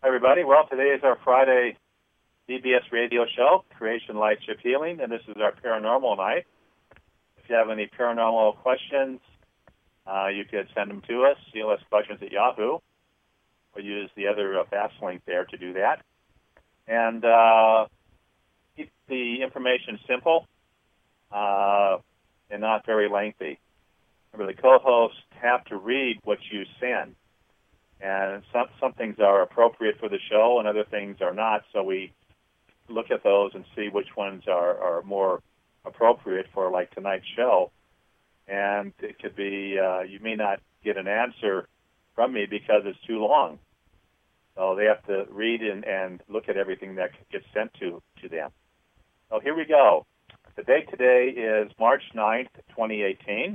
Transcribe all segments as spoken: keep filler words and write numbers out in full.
everybody. Well, today is our Friday B B S radio show, Creation Light Ship Healing, and this is our paranormal night. If you have any paranormal questions, uh, you could send them to us, C L S Questions at Yahoo, or use the other uh, fast link there to do that. And uh, keep the information simple uh, and not very lengthy. Remember, the co-hosts have to read what you send. And some, some things are appropriate for the show and other things are not, so we look at those and see which ones are, are more appropriate for, like, tonight's show. And it could be, uh, you may not get an answer from me because it's too long. So they have to read and, and look at everything that gets sent to, to them. So here we go. The date today is March ninth, twenty eighteen.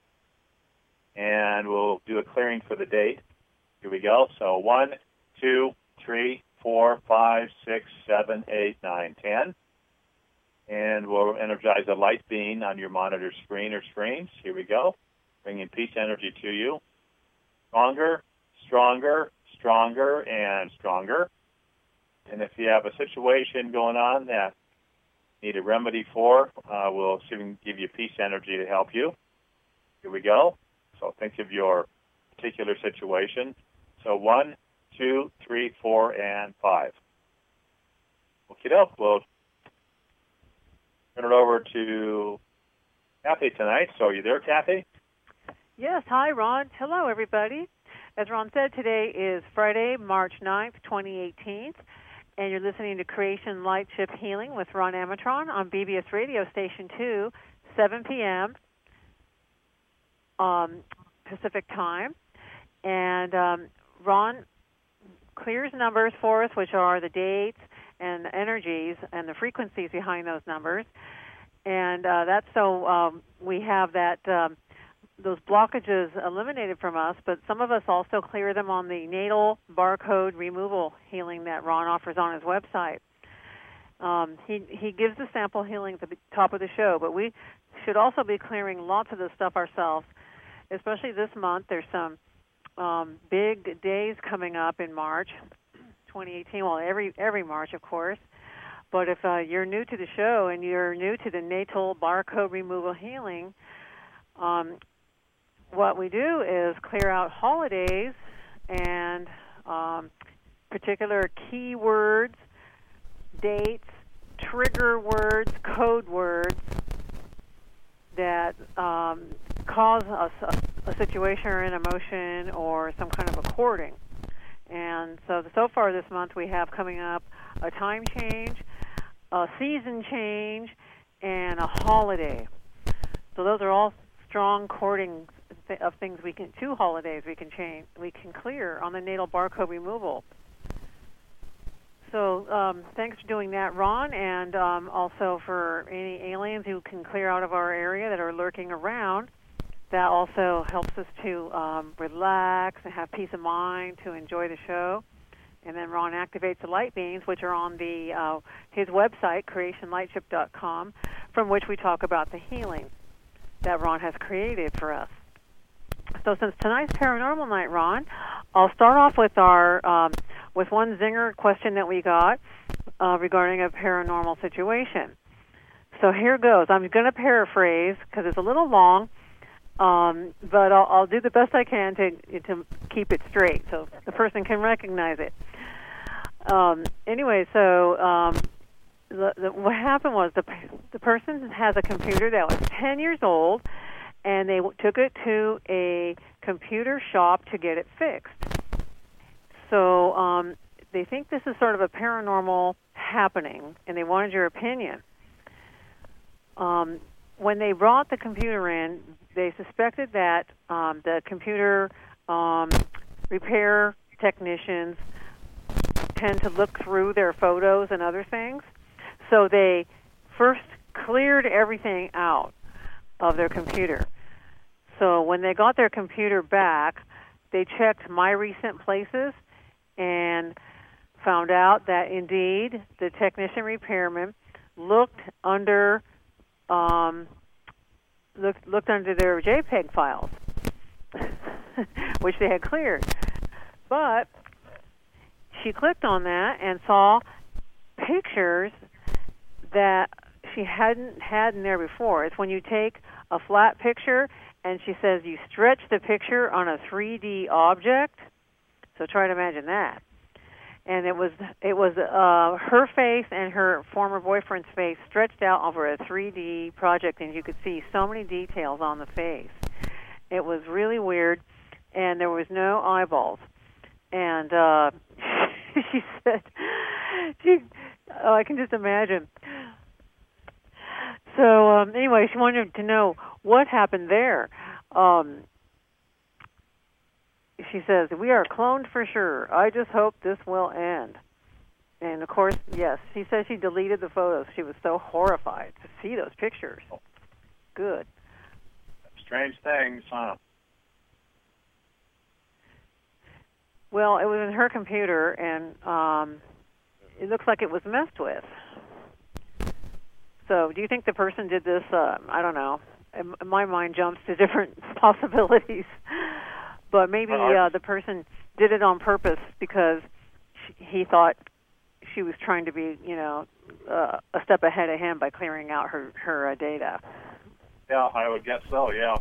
And we'll do a clearing for the date. Here we go. So one, two, three, four, five, six, seven, eight, nine, ten. And we'll energize a light beam on your monitor screen or screens. Here we go. Bringing peace energy to you. Stronger, stronger, stronger, and stronger. And if you have a situation going on that you need a remedy for, uh, we'll see if we can give you peace energy to help you. Here we go. So think of your particular situation. So one, two, three, four, and five. Okay, doke. We'll turn it over to Kathy tonight. So are you there, Kathy? Yes. Hi, Ron. Hello, everybody. As Ron said, today is Friday, March ninth, twenty eighteen, and you're listening to Creation Light Ship Healing with Ron Amatron on B B S Radio Station two, seven p.m. Um, Pacific Time. And um, Ron clears numbers for us, which are the dates and the energies and the frequencies behind those numbers. And uh, that's so um, we have that um, those blockages eliminated from us, but some of us also clear them on the natal barcode removal healing that Ron offers on his website. Um, he, he gives the sample healing at the top of the show, but we should also be clearing lots of this stuff ourselves, especially this month. There's some um, big days coming up in March twenty eighteen, well, every every March, of course. But if uh, you're new to the show and you're new to the natal barcode removal healing, um, what we do is clear out holidays and um, particular keywords, dates, trigger words, code words that um, cause a, a, a situation or an emotion or some kind of a cording. And so, so far this month we have coming up a time change, a season change, and a holiday. So those are all strong cordings of things we can, two holidays we can change, we can clear on the natal barcode removal. So um, thanks for doing that, Ron, and um, also for any aliens who can clear out of our area that are lurking around. That also helps us to um, relax and have peace of mind to enjoy the show. And then Ron activates the light beams, which are on the uh, his website, creation light ship dot com, from which we talk about the healing that Ron has created for us. So since tonight's Paranormal Night, Ron, I'll start off with our um, with one zinger question that we got uh, regarding a paranormal situation. So here goes. I'm going to paraphrase because it's a little long, um, but I'll, I'll do the best I can to to keep it straight so the person can recognize it. Um, anyway, so um, the, the, what happened was the the person has a computer that was ten years old, and they w- took it to a computer shop to get it fixed. So um, they think this is sort of a paranormal happening, and they wanted your opinion. Um, when they brought the computer in, they suspected that um, the computer um, repair technicians tend to look through their photos and other things. So they first cleared everything out of their computer. So when they got their computer back, they checked My Recent Places and found out that indeed the technician repairman looked under um, looked looked under their JPEG files, which they had cleared. But she clicked on that and saw pictures that she hadn't had in there before. It's when you take a flat picture, and she says you stretch the picture on a three D object. So try to imagine that. And it was it was uh, her face and her former boyfriend's face stretched out over a three D project, and you could see so many details on the face. It was really weird, and there was no eyeballs. And uh, she said, she, oh, I can just imagine. So um, anyway, she wanted to know what happened there. Um, she says, we are cloned for sure. I just hope this will end. And, of course, yes, she says she deleted the photos. She was so horrified to see those pictures. Good. Strange things, huh? Well, it was in her computer, and um, it looks like it was messed with. So do you think the person did this? Uh, I don't know. In my mind jumps to different possibilities. But maybe uh, the person did it on purpose because she, he thought she was trying to be, you know, uh, a step ahead of him by clearing out her, her uh, data. Yeah, I would guess so, yeah.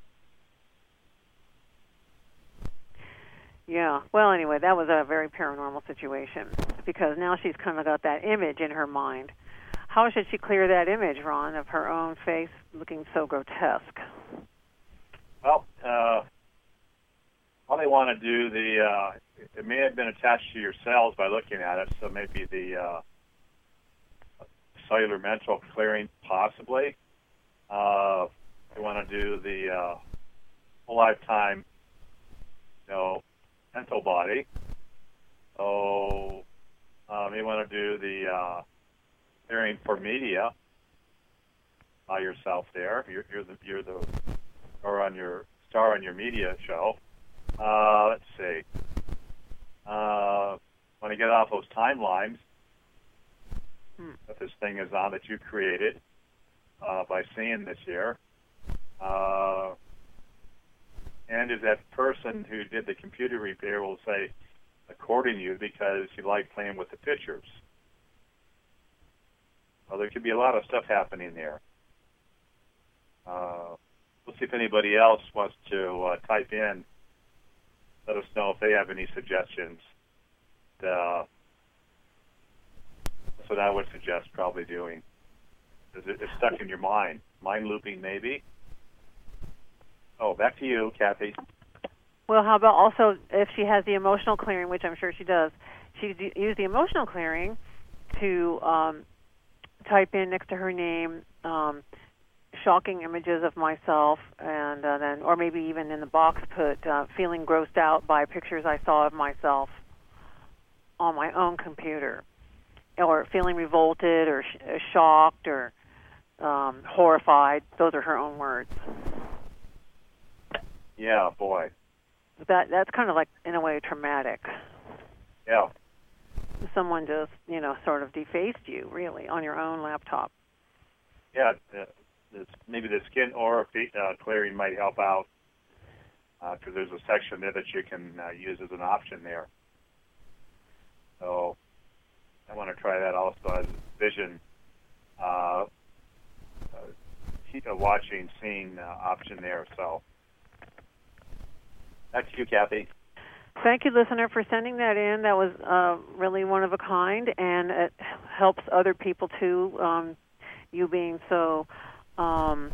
Yeah. Well, anyway, that was a very paranormal situation because now she's kind of got that image in her mind. How should she clear that image, Ron, of her own face looking so grotesque? Well, uh, probably want to do the, uh, it may have been attached to your cells by looking at it, so maybe the uh, cellular mental clearing possibly. Uh, you want to do the uh, whole lifetime, you know, mental body. So um, you want to do the uh, clearing for media by yourself there. You're, you're the you're the or on your star on your media show. Uh, let's see. Uh, want to get off those timelines hmm. that this thing is on that you created uh, by seeing this year. Uh, and is that person who did the computer repair will say, according to you, because you like playing with the pictures. Well, there could be a lot of stuff happening there. Uh, we'll see if anybody else wants to uh, type in. Let us know if they have any suggestions. Uh, that's what I would suggest probably doing. Because it, it's stuck in your mind. Mind looping, maybe. Oh, back to you, Kathy. Well, how about also if she has the emotional clearing, which I'm sure she does, she could use the emotional clearing to um, type in next to her name um, shocking images of myself, and uh, then, or maybe even in the box put uh, feeling grossed out by pictures I saw of myself on my own computer, or feeling revolted or sh- shocked or um, horrified. Those are her own words. Yeah, boy. That that's kind of like, in a way, traumatic. Yeah. Someone just, you know, sort of defaced you, really, on your own laptop. Yeah, uh, this, maybe the skin aura uh, clearing might help out because uh, there's a section there that you can uh, use as an option there. So I want to try that also as vision, uh, uh, watching, seeing uh, option there. So. Back to you, Kathy. Thank you, listener, for sending that in. That was uh, really one of a kind, and it helps other people, too, um, you being so um,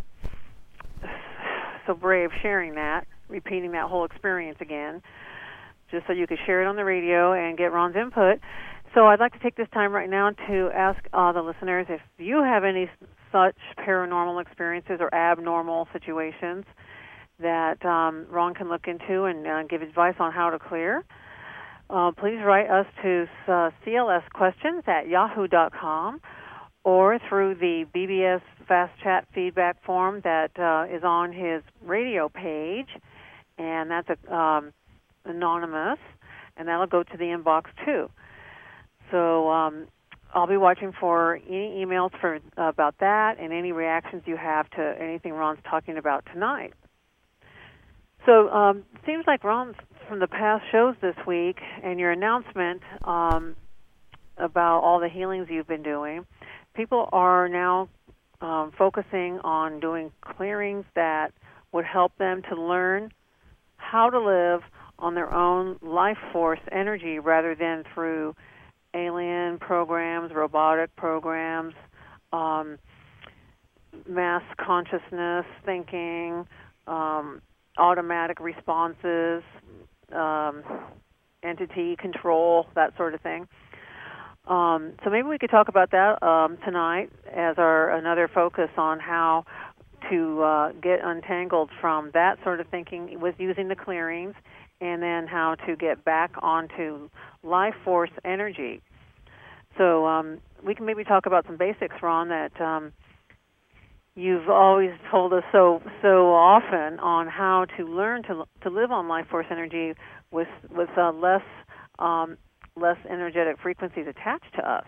so brave sharing that, repeating that whole experience again, just so you could share it on the radio and get Ron's input. So I'd like to take this time right now to ask uh, the listeners if you have any such paranormal experiences or abnormal situations that um, Ron can look into and uh, give advice on how to clear. Uh, please write us to uh, C L S questions at yahoo dot com or through the B B S Fast Chat feedback form that uh, is on his radio page, and that's a, um, anonymous, and that'll go to the inbox too. So um, I'll be watching for any emails for uh, about that and any reactions you have to anything Ron's talking about tonight. So um, it seems like Ron's from the past shows this week and your announcement um, about all the healings you've been doing, people are now um, focusing on doing clearings that would help them to learn how to live on their own life force energy rather than through alien programs, robotic programs, um, mass consciousness thinking, um, automatic responses, um, entity control, that sort of thing. Um, so maybe we could talk about that um, tonight as our another focus on how to uh, get untangled from that sort of thinking with using the clearings, and then how to get back onto life force energy. So um, we can maybe talk about some basics, Ron, that um, you've always told us so so often on how to learn to to live on life force energy with with uh, less um, less energetic frequencies attached to us.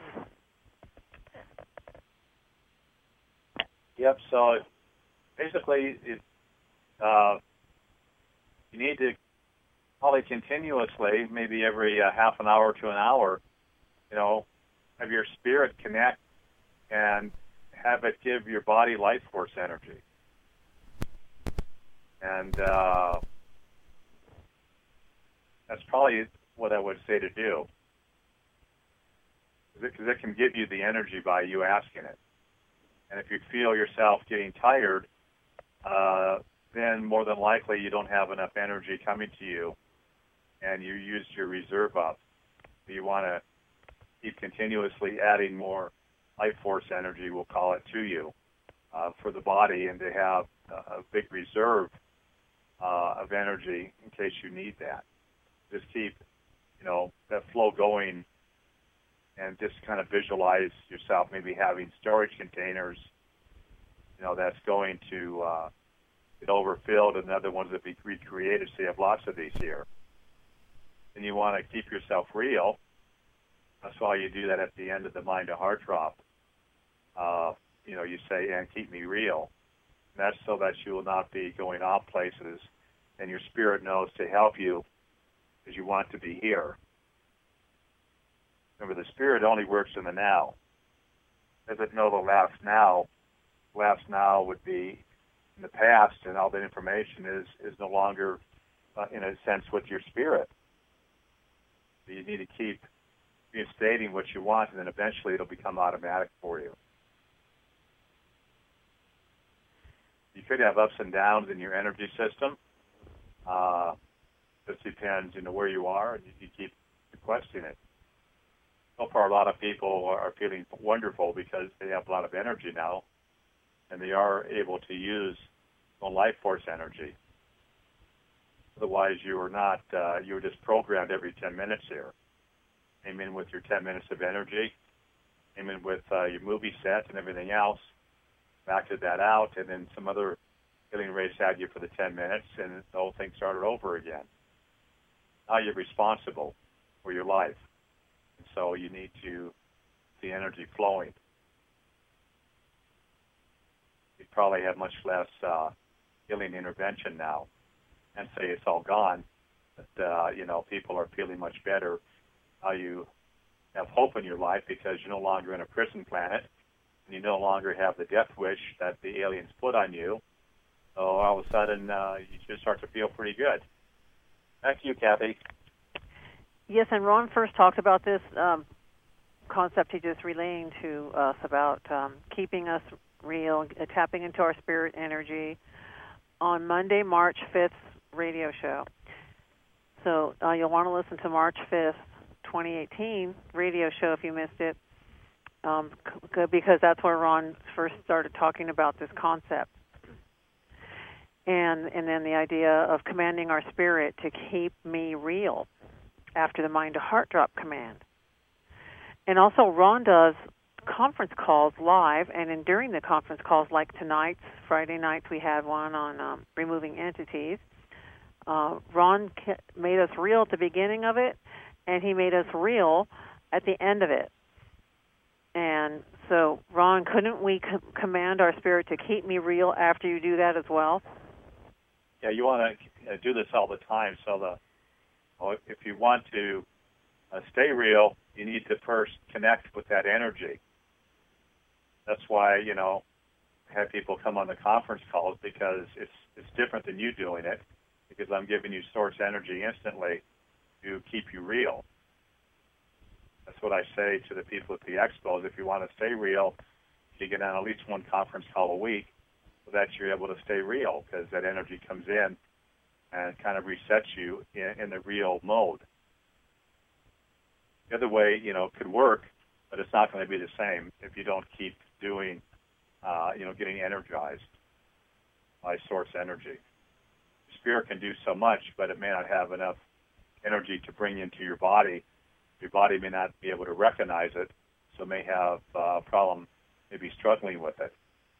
Yep. So basically, it, uh, you need to probably continuously, maybe every uh, half an hour to an hour, you know, have your spirit connect and have it give your body life force energy. And uh, that's probably what I would say to do, because it can give you the energy by you asking it. And if you feel yourself getting tired, uh, then more than likely you don't have enough energy coming to you, and you used your reserve up. You want to keep continuously adding more life force energy, we'll call it, to you uh, for the body, and to have a big reserve uh, of energy in case you need that. Just keep, you know, that flow going, and just kind of visualize yourself maybe having storage containers, you know, that's going to uh, get overfilled, and other ones that be recreated, so you have lots of these here. And you want to keep yourself real. That's why you do that at the end of the mind to heart drop. Uh, you know, you say, and keep me real. And that's so that you will not be going off places, and your spirit knows to help you because you want to be here. Remember, the spirit only works in the now. Doesn't know the last now. Last now would be in the past, and all that information is, is no longer, uh, in a sense, with your spirit. So you need to keep stating what you want, and then eventually it'll become automatic for you. You could have ups and downs in your energy system. Uh, this depends, you know, where you are, and you, you keep requesting it. So far, a lot of people are feeling wonderful because they have a lot of energy now, and they are able to use the life force energy. Otherwise, you are not. Uh, you were just programmed every ten minutes here. Came in with your ten minutes of energy, came in with uh, your movie set and everything else, backed that out, and then some other healing race had you for the ten minutes, and the whole thing started over again. Now you're responsible for your life, and so you need to the energy flowing. You probably have much less uh, healing intervention now, and say it's all gone, but uh, you know, people are feeling much better. How you have hope in your life because you're no longer in a prison planet, and you no longer have the death wish that the aliens put on you. So all of a sudden, uh, you should start to feel pretty good. Back to you, Kathy. Yes, and Ron first talked about this um, concept he just relaying to us about um, keeping us real, uh, tapping into our spirit energy on Monday, March fifth radio show. So uh, you'll want to listen to March fifth, twenty eighteen radio show if you missed it, um, c- because that's where Ron first started talking about this concept. And and then the idea of commanding our spirit to keep me real after the mind to heart drop command. And also Ron does conference calls live, and in during the conference calls, like tonight's, Friday nights we had one on um, removing entities. Uh, Ron made us real at the beginning of it, and he made us real at the end of it. And so, Ron, couldn't we com- command our spirit to keep me real after you do that as well? Yeah, you want to do this all the time, so the Well, if you want to uh, stay real, you need to first connect with that energy. That's why, you know, I have people come on the conference calls, because it's it's different than you doing it, because I'm giving you source energy instantly to keep you real. That's what I say to the people at the expos. If you want to stay real, you get on at least one conference call a week so that you're able to stay real, because that energy comes in and kind of resets you in, in the real mode. The other way, you know, could work, but it's not going to be the same if you don't keep doing, uh, you know, getting energized by source energy. Spirit can do so much, but it may not have enough energy to bring into your body. Your body may not be able to recognize it, so may have a problem, maybe struggling with it.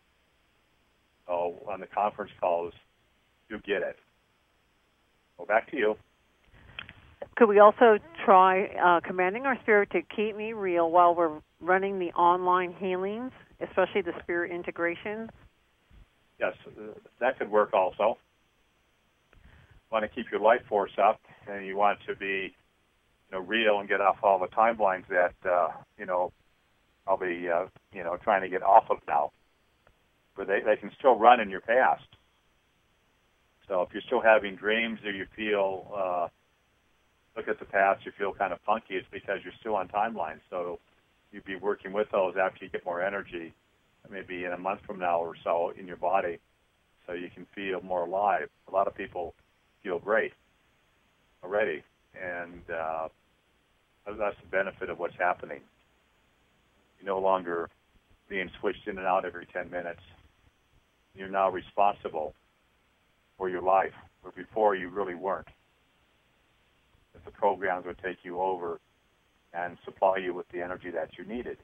So on the conference calls, you get it. Well, back to you. Could we also try uh, commanding our spirit to keep me real while we're running the online healings, especially the spirit integrations? Yes, that could work also. You want to keep your life force up, and you want to be, you know, real and get off all the timelines that, uh, you know, I'll be, uh, you know, trying to get off of now. But they, they can still run in your past. So if you're still having dreams or you feel, uh, look at the past, you feel kind of funky, it's because you're still on timelines. So you'd be working with those after you get more energy, maybe in a month from now or so in your body, so you can feel more alive. A lot of people feel great already, and uh, that's the benefit of what's happening. You're no longer being switched in and out every ten minutes. You're now responsible for your life, where before you really weren't. If the programs would take you over and supply you with the energy that you needed.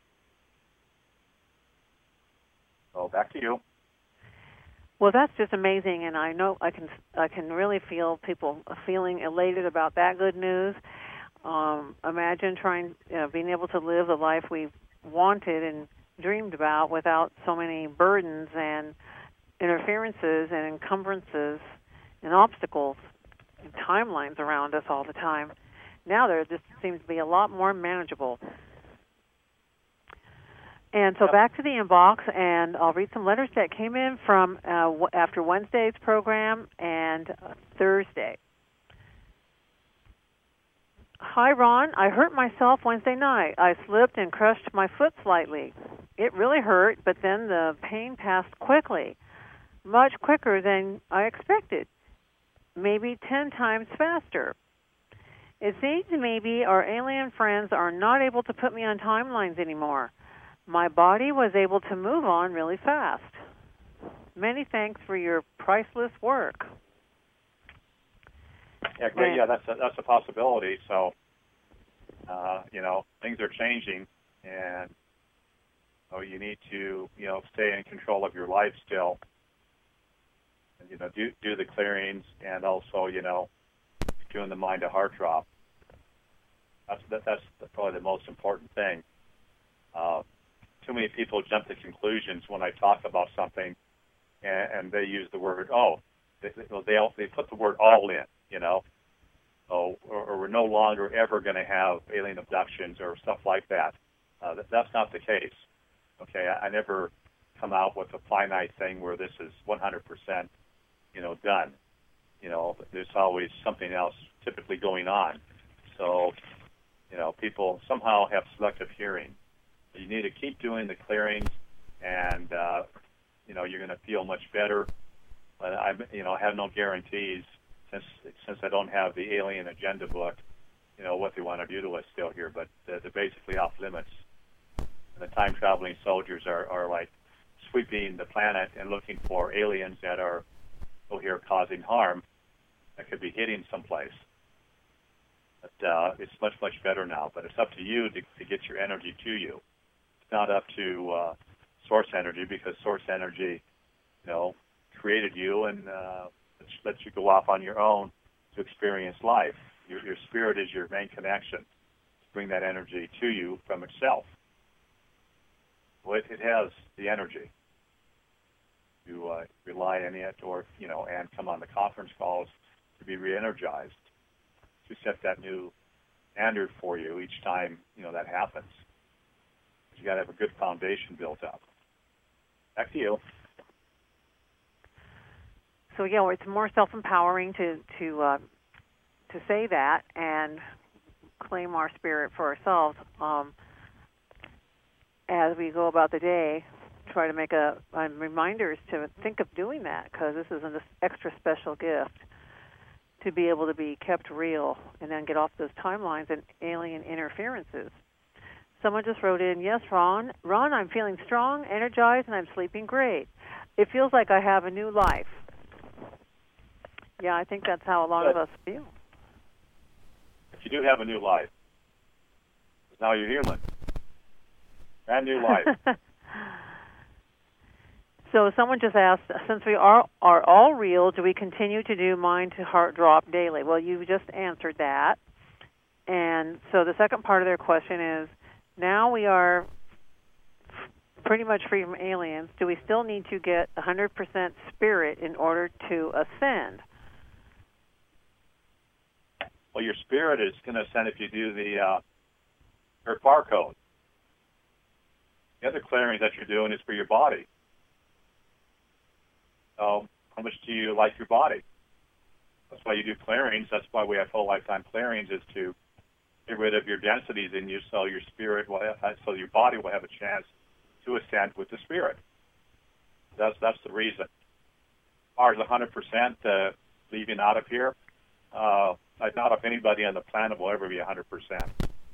So back to you. Well, that's just amazing, and I know I can I can really feel people feeling elated about that good news. Um, imagine trying, you know, being able to live the life we wanted and dreamed about without so many burdens and interferences and encumbrances and obstacles and timelines around us all the time. Now there just seems to be a lot more manageable. And so back to the inbox, and I'll read some letters that came in from uh, after Wednesday's program and uh, Thursday. Hi, Ron. I hurt myself Wednesday night. I slipped and crushed my foot slightly. It really hurt, but then the pain passed quickly, much quicker than I expected, maybe ten times faster. It seems maybe our alien friends are not able to put me on timelines anymore. My body was able to move on really fast. Many thanks for your priceless work. Yeah, great. Yeah, that's a, that's a possibility. So, uh, you know, things are changing, and so you need to, you know, stay in control of your life still. And, you know, do do the clearings, and also, you know, doing the mind to heart drop. That's that, that's probably the most important thing. Uh, too many people jump to conclusions when I talk about something, and, and they use the word "oh." They they they put the word "all" in, you know. So, or, or we're no longer ever going to have alien abductions or stuff like that. Uh, that. That's not the case. Okay, I, I never come out with a finite thing where this is one hundred percent, you know, done. You know, there's always something else typically going on. So, you know, people somehow have selective hearing. You need to keep doing the clearings, and uh, you know, you're going to feel much better. But I, you know, have no guarantees since since I don't have the alien agenda book. You know what they want to do to us still here, but they're, they're basically off limits. And the time traveling soldiers are, are like sweeping the planet and looking for aliens that are over here causing harm that could be hitting someplace. But uh, it's much much better now. But it's up to you to, to get your energy to you. It's not up to uh, source energy, because source energy, you know, created you and uh, lets you go off on your own to experience life. Your, your spirit is your main connection to bring that energy to you from itself. Well, it, it has the energy to uh, rely on it, or you know, and come on the conference calls to be re-energized, to set that new standard for you each time, you know, that happens. You got to have a good foundation built up. Back to you. So yeah, it's more self-empowering to to uh, to say that and claim our spirit for ourselves um, as we go about the day. Try to make a, a reminders to think of doing that, because this is an extra special gift to be able to be kept real and then get off those timelines and alien interferences. Someone just wrote in, yes, Ron. Ron, I'm feeling strong, energized, and I'm sleeping great. It feels like I have a new life. Yeah, I think that's how a lot Good. of us feel. But you do have a new life. Now you're human. Brand new life. So someone just asked, since we are are all real, do we continue to do mind to heart drop daily? Well, you just answered that. And so the second part of their question is, now we are pretty much free from aliens. Do we still need to get one hundred percent spirit in order to ascend? Well, your spirit is going to ascend if you do the uh, your barcode. The other clearing that you're doing is for your body. So how much do you like your body? That's why you do clearings. That's why we have whole lifetime clearings, is to get rid of your densities in you, so your spirit will have, so your body will have a chance to ascend with the spirit. That's that's the reason. As far as one hundred percent uh, leaving out of here, uh, I doubt if anybody on the planet will ever be one hundred percent.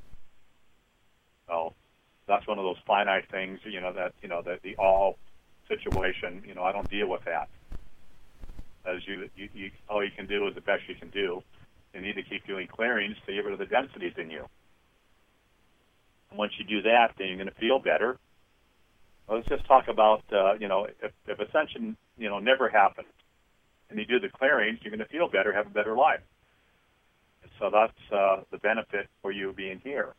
So that's one of those finite things, you know, that, you know, the, the all situation, you know, I don't deal with that. As you, you, you, all you can do is the best you can do. You need to keep doing clearings to get rid of the densities in you. And once you do that, then you're going to feel better. Well, let's just talk about, uh, you know, if, if ascension, you know, never happened, and you do the clearings, you're going to feel better, have a better life. And so that's uh, the benefit for you being here.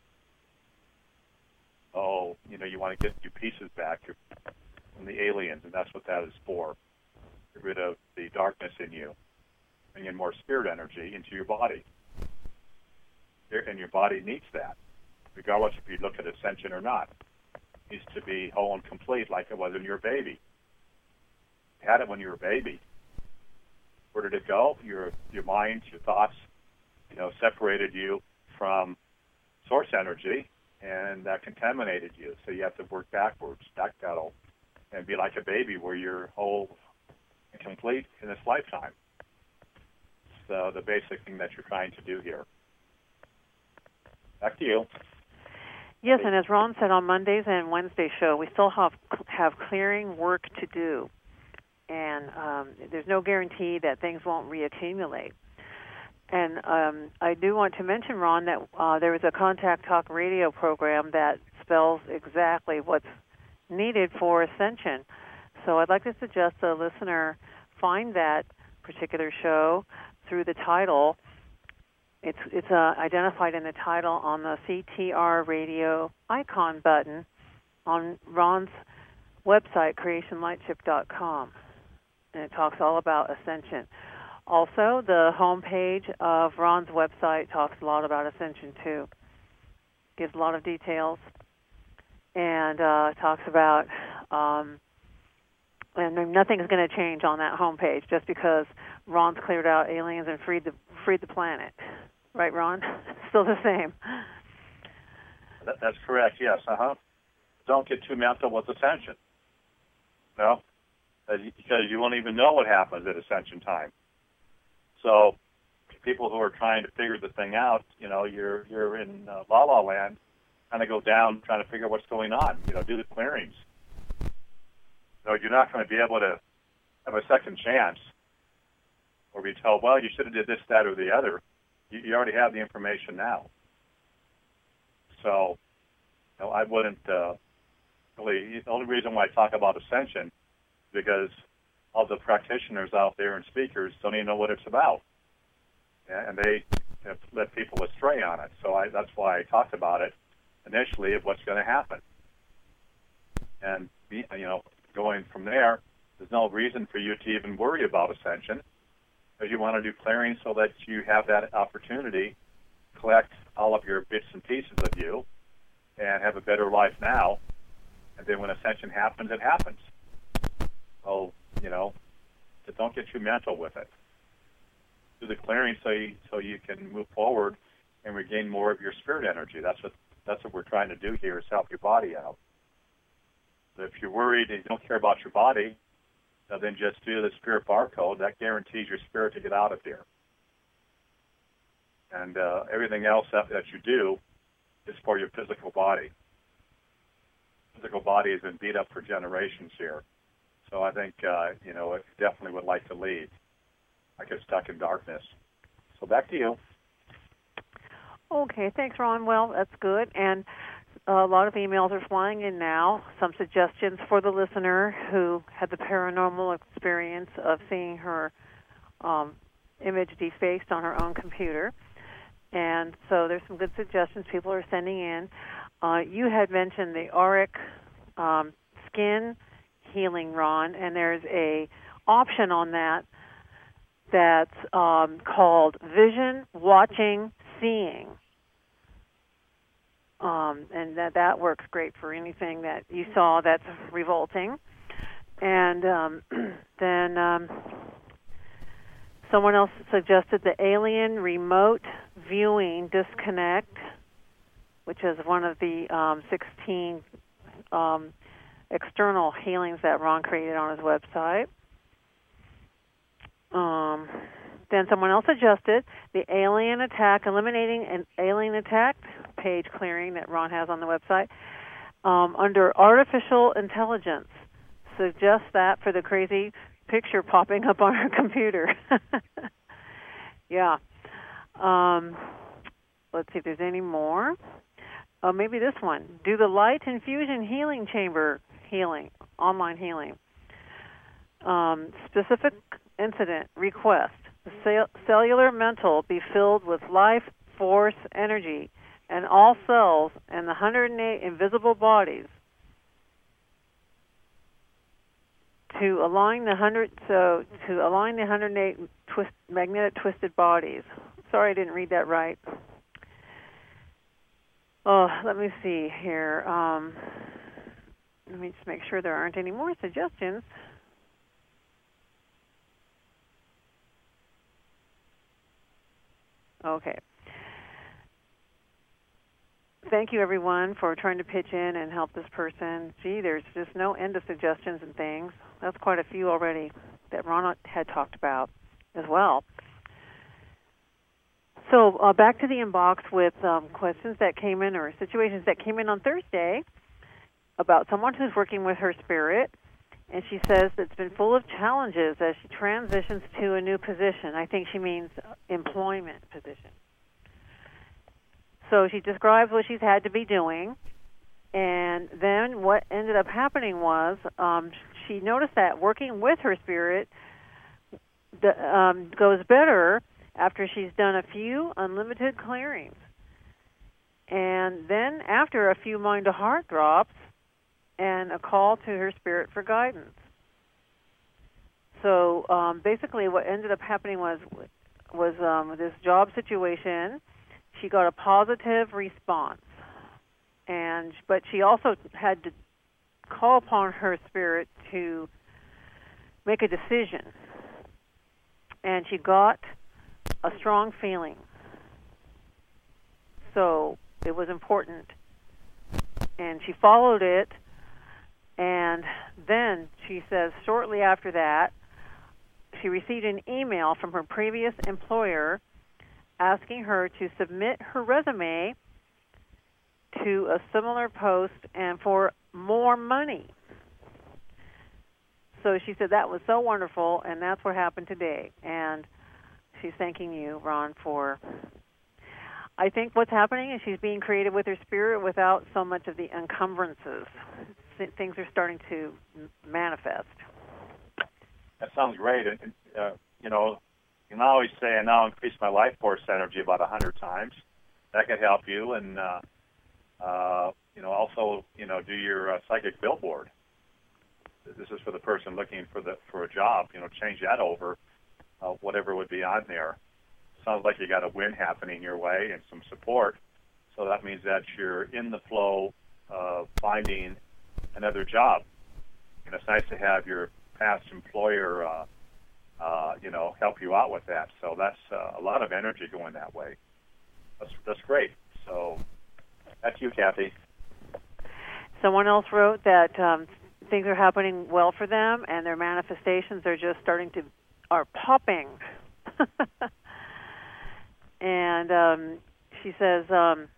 Oh, you know, you want to get your pieces back from the aliens, and that's what that is for. Get rid of the darkness in you. Bring in more spirit energy into your body. And your body needs that, regardless if you look at ascension or not. It needs to be whole and complete like it was when you were a baby. You had it when you were a baby. Where did it go? Your your mind, your thoughts, you know, separated you from source energy, and that contaminated you. So you have to work backwards, backpedal, and be like a baby where you're whole and complete in this lifetime. So the basic thing that you're trying to do here. Back to you. Yes, and as Ron said on Mondays and Wednesday show, we still have have clearing work to do, and um, there's no guarantee that things won't reaccumulate. And um, I do want to mention, Ron, that uh, there is a Contact Talk radio program that spells exactly what's needed for ascension. So I'd like to suggest a listener find that particular show through the title. It's it's uh, identified in the title on the C T R radio icon button on Ron's website, creation light ship dot com, and it talks all about ascension. Also, the homepage of Ron's website talks a lot about ascension too. Gives a lot of details, and uh, talks about, um, and nothing's going to change on that homepage just because Ron's cleared out aliens and freed the freed the planet. Right, Ron? Still the same. That, that's correct, yes. Uh-huh. Don't get too mental with ascension. No? Because you won't even know what happens at ascension time. So people who are trying to figure the thing out, you know, you're you're in uh, La La Land, kind of go down trying to figure out what's going on. You know, do the clearings. So you're not going to be able to have a second chance or be told, well, you should have did this, that, or the other. You, you already have the information now. So, you know, I wouldn't uh, really, the only reason why I talk about ascension is because all the practitioners out there and speakers don't even know what it's about. Yeah, and they have led people astray on it. So I, that's why I talked about it initially, of what's going to happen. And, you know, going from there, there's no reason for you to even worry about ascension, because you want to do clearing so that you have that opportunity collect all of your bits and pieces of you and have a better life now. And then when ascension happens, it happens. So, you know, so don't get too mental with it. Do the clearing so you, so you can move forward and regain more of your spirit energy. That's what that's what we're trying to do here, is help your body out. So if you're worried and you don't care about your body, then just do the spirit barcode. That guarantees your spirit to get out of here. And uh, everything else that, that you do is for your physical body. Physical body has been beat up for generations here. So I think, uh, you know, it definitely would like to leave. I get stuck in darkness. So back to you. Okay, thanks, Ron. Well, that's good. And a lot of emails are flying in now. Some suggestions for the listener who had the paranormal experience of seeing her um, image defaced on her own computer. And so there's some good suggestions people are sending in. Uh, you had mentioned the auric um, skin healing, Ron, and there's a option on that that's um, called Vision, Watching, Seeing. Um, and that, that works great for anything that you saw that's revolting. And um, then um, someone else suggested the Alien Remote Viewing Disconnect, which is one of the um, sixteen um, external healings that Ron created on his website. Um, then someone else suggested the Alien Attack, Eliminating an Alien Attack page clearing that Ron has on the website um, under Artificial Intelligence. Suggest that for the crazy picture popping up on her computer. Yeah. Um, let's see if there's any more. Oh, maybe this one. Do the Light Infusion Healing Chamber healing, online healing. Um, specific incident request. The cell- cellular mental be filled with life force energy and all cells and the one hundred eight invisible bodies to align the hundred so to align the one hundred eight twist, magnetic twisted bodies. Sorry, I didn't read that right. Oh, let me see here. Um, let me just make sure there aren't any more suggestions. Okay. Thank you, everyone, for trying to pitch in and help this person. Gee, there's just no end of suggestions and things. That's quite a few already that Ron had talked about as well. So uh, back to the inbox with um, questions that came in or situations that came in on Thursday about someone who's working with her spirit. And she says it's been full of challenges as she transitions to a new position. I think she means employment position. So she describes what she's had to be doing. And then what ended up happening was um, she noticed that working with her spirit the, um, goes better after she's done a few unlimited clearings. And then after a few mind-to-heart drops, and a call to her spirit for guidance. So um, basically what ended up happening was was um, this job situation, she got a positive response. and But she also had to call upon her spirit to make a decision. And she got a strong feeling. So it was important. And she followed it. And then, she says, shortly after that, she received an email from her previous employer asking her to submit her resume to a similar post and for more money. So she said that was so wonderful, and that's what happened today. And she's thanking you, Ron, for... I think what's happening is she's being creative with her spirit without so much of the encumbrances. Things are starting to manifest. That sounds great. And, uh, you know, you can always say, I now increase my life force energy about a hundred times. That could help you. And, uh, uh, you know, also, you know, do your uh, psychic billboard. This is for the person looking for the for a job. You know, change that over, uh, whatever would be on there. sounds like you got a win happening your way and some support. So that means that you're in the flow of finding another job. And it's nice to have your past employer, uh, uh, you know, help you out with that. So that's uh, a lot of energy going that way. That's, that's great. So that's you, Kathy. Someone else wrote that um, things are happening well for them, and their manifestations are just starting to are popping. And um, she says, um,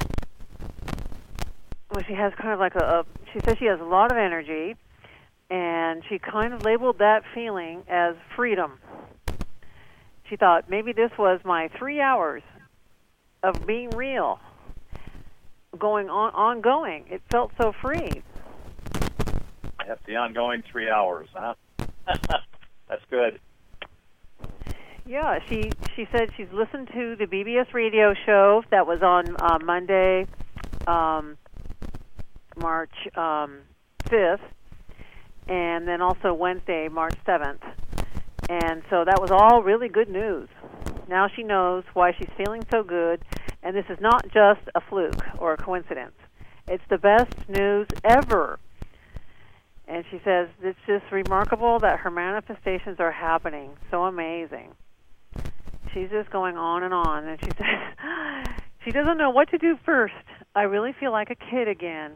well, she has kind of like a, a. She says she has a lot of energy, and she kind of labeled that feeling as freedom. She thought maybe this was my three hours of being real, going on, ongoing. It felt so free. That's the ongoing three hours, huh? That's good. Yeah, she she said she's listened to the B B S radio show that was on uh, Monday, um, March um, fifth, and then also Wednesday, March seventh. And so that was all really good news. Now she knows why she's feeling so good, and this is not just a fluke or a coincidence. It's the best news ever. And she says it's just remarkable that her manifestations are happening. So amazing. She's just going on and on. And she says she doesn't know what to do first. I really feel like a kid again.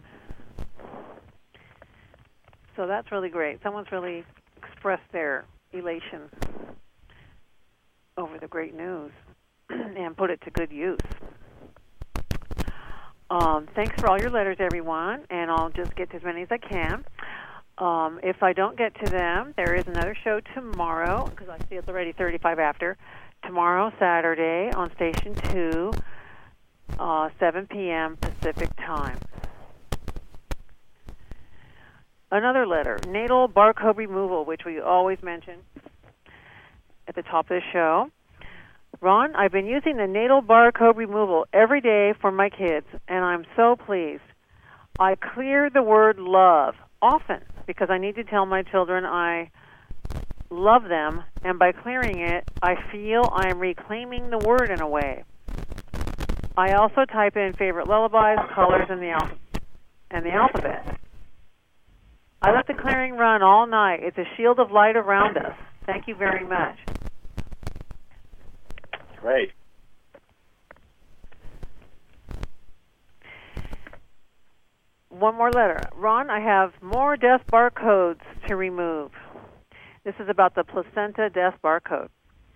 So that's really great. Someone's really expressed their elation over the great news and put it to good use. Um, thanks for all your letters, everyone, and I'll just get to as many as I can. Um, if I don't get to them, there is another show tomorrow, because I see it's already thirty-five after. Tomorrow, Saturday, on Station two, uh, seven p.m. Pacific Time. Another letter, natal barcode removal, which we always mention at the top of the show. Ron, I've been using the natal barcode removal every day for my kids, and I'm so pleased. I clear the word love often because I need to tell my children I love them, and by clearing it, I feel I'm reclaiming the word in a way. I also type in favorite lullabies, colors, and the alphabet. And the alphabet. I let the clearing run all night. It's a shield of light around us. Thank you very much. Great. One more letter. Ron, I have more death barcodes to remove. This is about the placenta death barcode.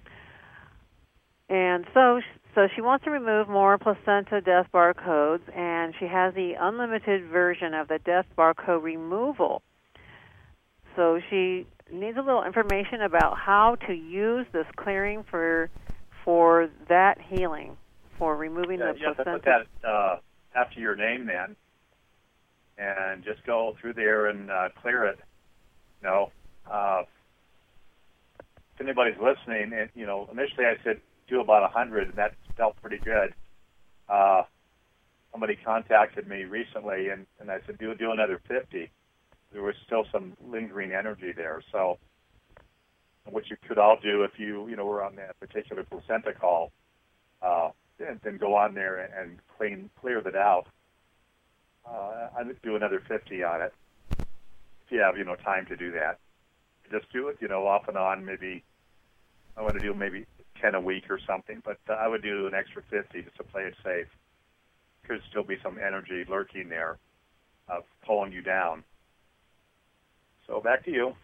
And so, so she wants to remove more placenta death barcodes, and she has the unlimited version of the death barcode removal. So she needs a little information about how to use this clearing for for that healing, for removing yeah, the you placenta. have to put that uh, after your name, then, and just go through there and uh, clear it. You know, uh, if anybody's listening, and you know, initially I said do about a hundred, and that felt pretty good. Uh, somebody contacted me recently, and, and I said do do another fifty. There was still some lingering energy there, so. What you could all do if you, you know, were on that particular placenta call, uh, and then go on there and, and clean, clear that out. Uh, I would do another fifty on it if you have, you know, time to do that. Just do it, you know, off and on. Maybe I want to do maybe ten a week or something, but uh, I would do an extra fifty just to play it safe. Could still be some energy lurking there, uh, pulling you down. So back to you.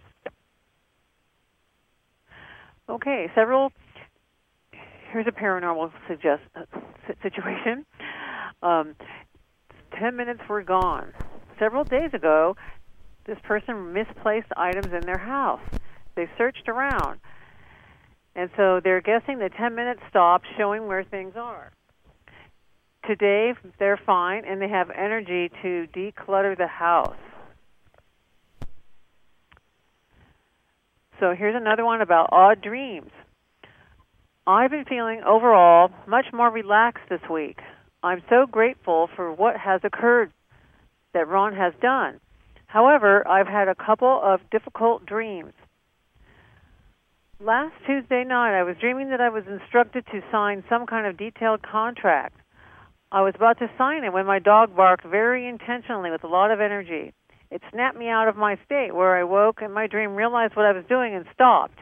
Okay, several. Here's a paranormal suggest, uh, situation. Um, ten minutes were gone. Several days ago, this person misplaced items in their house. They searched around, and so they're guessing the ten minutes stopped, showing where things are. Today, they're fine, and they have energy to declutter the house. So here's another one about odd dreams. I've been feeling overall much more relaxed this week. I'm so grateful for what has occurred that Ron has done. However, I've had a couple of difficult dreams. Last Tuesday night, I was dreaming that I was instructed to sign some kind of detailed contract. I was about to sign it when my dog barked very intentionally with a lot of energy. It snapped me out of my state, where I woke and my dream realized what I was doing and stopped.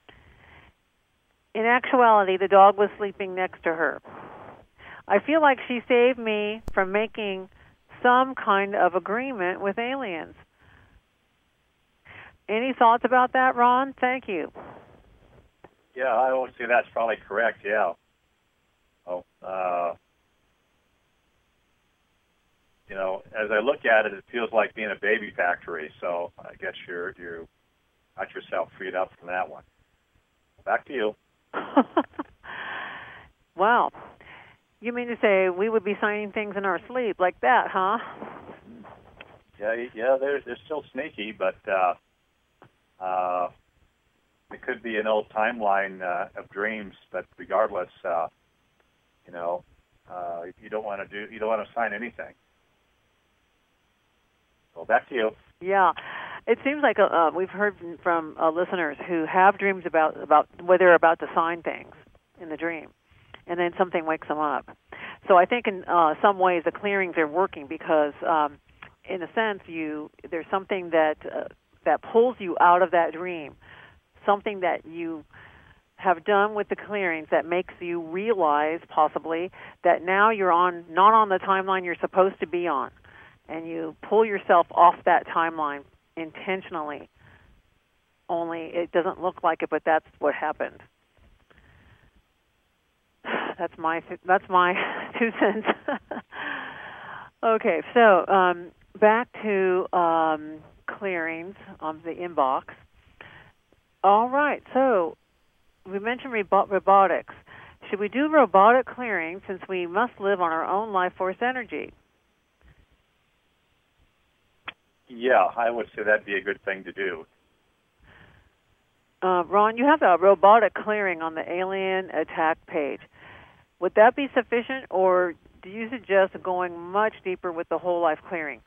In actuality, the dog was sleeping next to her. I feel like she saved me from making some kind of agreement with aliens. Any thoughts about that, Ron? Thank you. Yeah, I would say that's probably correct, yeah. Oh, uh, you know, as I look at it, it feels like being a baby factory, so I guess you're, you got yourself freed up from that one. Back to you. Wow. You mean to say we would be signing things in our sleep like that, huh? Yeah, yeah, they're, they're still sneaky, but uh, uh, it could be an old timeline uh, of dreams, but regardless, uh, you know, uh, you don't want to do, you don't want to sign anything. So back to you. Yeah, it seems like uh, uh, we've heard from uh, listeners who have dreams about about where they're about to sign things in the dream, and then something wakes them up. So I think in uh, some ways the clearings are working because, um, in a sense, you there's something that uh, that pulls you out of that dream. Something that you have done with the clearings that makes you realize possibly that now you're on not on the timeline you're supposed to be on, and you pull yourself off that timeline intentionally. Only it doesn't look like it, but that's what happened. That's my that's my two cents. Okay, so um, back to um, clearings on the inbox. All right, so we mentioned robo- robotics. Should we do robotic clearing since we must live on our own life force energy? Yeah, I would say that'd be a good thing to do. Uh, Ron, you have a robotic clearing on the alien attack page. Would that be sufficient, or do you suggest going much deeper with the whole life clearing?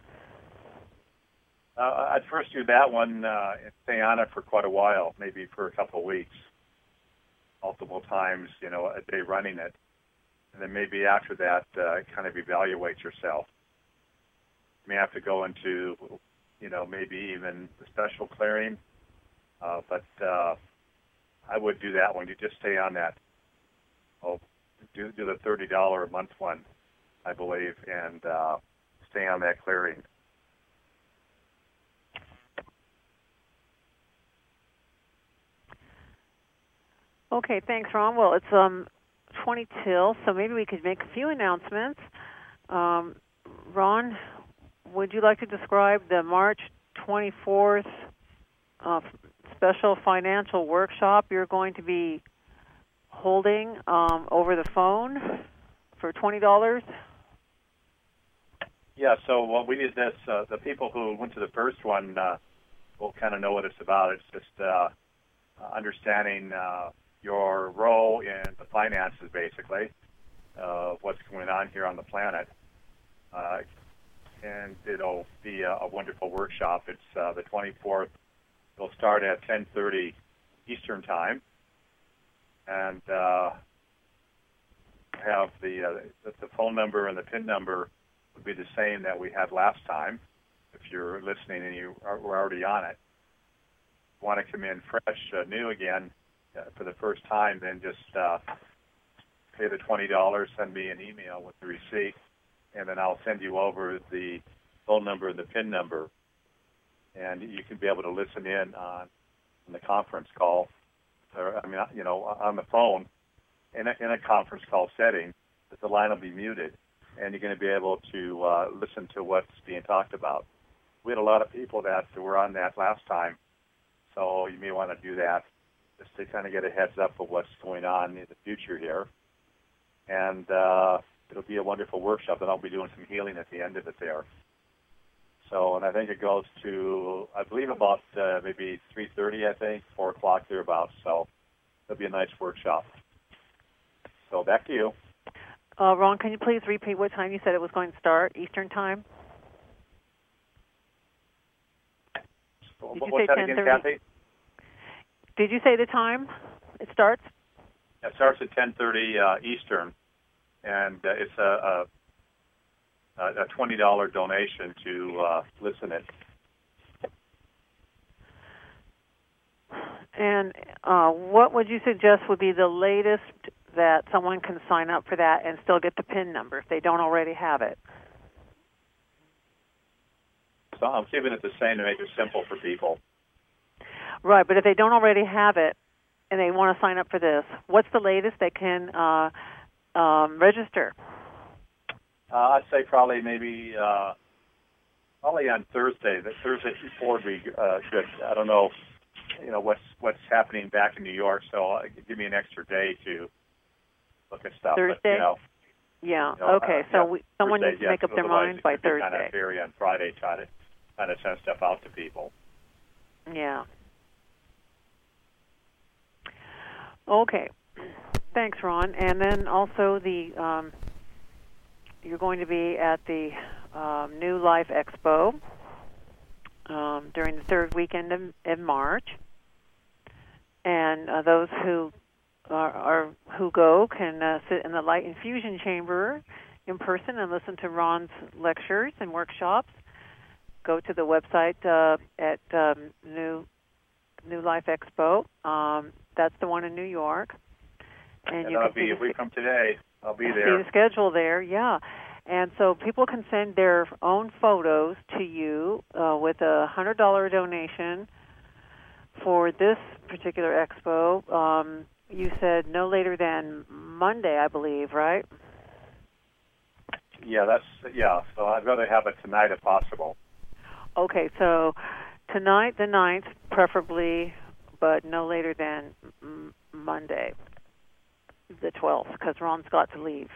Uh, I'd first do that one uh, and stay on it for quite a while, maybe for a couple of weeks, multiple times, you know, a day running it. And then maybe after that, uh, kind of evaluate yourself. You may have to go into, you know, maybe even the special clearing. Uh, but uh, I would do that one. You just stay on that. Oh, do, do the thirty dollars a month one, I believe, and uh, stay on that clearing. Okay, thanks, Ron. Well, it's um twenty till, so maybe we could make a few announcements. Um, Ron, would you like to describe the March twenty-fourth uh, special financial workshop you're going to be holding um, over the phone for twenty dollars? Yeah, so well, we did this. Uh, the people who went to the first one uh, will kind of know what it's about. It's just uh, understanding uh, your role in the finances, basically, uh, what's going on here on the planet. Uh, and it'll be a, a wonderful workshop. It's uh, the twenty-fourth. It'll start at ten thirty Eastern Time. And uh, have the, uh, the the phone number and the PIN number would be the same that we had last time. If you're listening and you are were already on it, want to come in fresh, uh, new again uh, for the first time, then just uh, pay the twenty dollars, send me an email with the receipt, and then I'll send you over the phone number and the PIN number, and you can be able to listen in on, on the conference call, or I mean, you know, on the phone in a, in a conference call setting. But the line will be muted, and you're going to be able to uh, listen to what's being talked about. We had a lot of people that were on that last time, so you may want to do that just to kind of get a heads up of what's going on in the future here. And uh, it'll be a wonderful workshop, and I'll be doing some healing at the end of it there. So, and I think it goes to, I believe, about uh, maybe three thirty, I think, four o'clock thereabouts. So it'll be a nice workshop. So back to you. Uh, Ron, can you please repeat what time you said it was going to start, Eastern Time? So, Did what you was say that again, Kathy? did you say the time it starts? It starts at ten thirty uh, Eastern, and uh, it's a, a, a twenty dollars donation to uh, listen it. And uh, what would you suggest would be the latest that someone can sign up for that and still get the PIN number if they don't already have it? So I'm keeping it the same to make it simple for people. Right, but if they don't already have it and they want to sign up for this, what's the latest they can uh, um, register? Uh, I'd say probably maybe uh, probably on Thursday. The Thursday before would be uh, good. I don't know, you know, what's what's happening back in New York, so uh, give me an extra day to look at stuff. Thursday? But, you know, yeah. you know, okay. uh, so yeah, we, someone Thursday, needs to yes, make up their otherwise mind it by could be Thursday. Kind of theory on Friday, try to kind of send stuff out to people. Yeah. Okay. Thanks, Ron. And then also the um, you're going to be at the um, New Life Expo um, during the third weekend in, in March, and uh, those who are, are who go can uh, sit in the light infusion chamber in person and listen to Ron's lectures and workshops. Go to the website uh, at um, New New Life Expo. Um, that's the one in New York. And, And you I'll can be see a week from today. I'll be see there. the schedule there, yeah. And so people can send their own photos to you uh, with a one hundred dollars donation for this particular expo. Um, you said no later than Monday, I believe, right? Yeah, that's yeah. So I'd rather have it tonight if possible. Okay, so tonight, the ninth, preferably, but no later than m- Monday, the twelfth, because Ron's got to leave.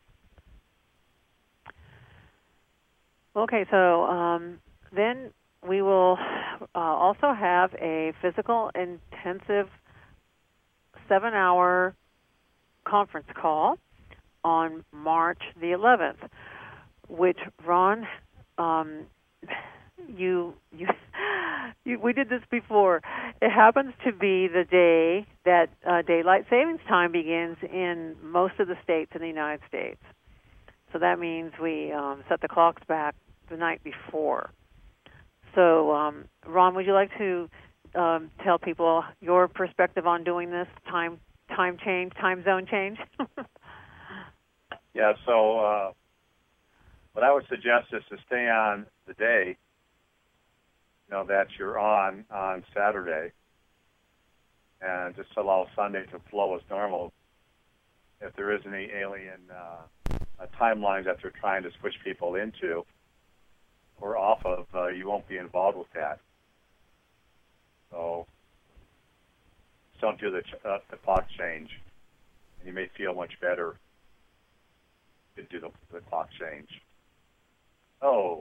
Okay, so um, then we will uh, also have a physical intensive seven-hour conference call on March the eleventh, which Ron, um, you, you, you, we did this before. It happens to be the day that uh, daylight savings time begins in most of the states in the United States. So that means we um, set the clocks back the night before. So, um, Ron, would you like to um, tell people your perspective on doing this time time change, time zone change? Yeah. So uh, what I would suggest is to stay on the day, you know, that you're on on Saturday, and just allow Sunday to flow as normal. If there is any alien uh, uh, timelines that they're trying to switch people into or off of, uh, you won't be involved with that. So just don't do the, ch- uh, the clock change, and you may feel much better to do the, the clock change. Oh,